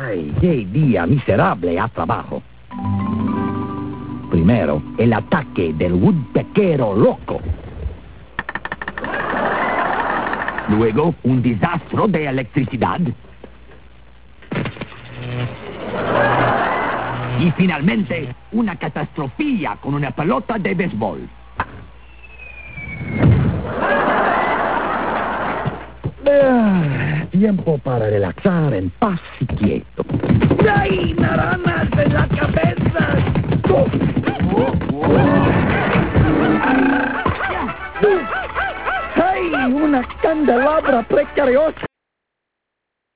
Ay, qué día miserable a trabajo. Primero, el ataque del woodpeckero loco. Luego, un desastre de electricidad. Y finalmente, una catastrofía con una pelota de béisbol. Tiempo para relaxar en paz y quieto. ¡Ay, naranjas en la cabeza! ¡Ay, una candelabra precariosa!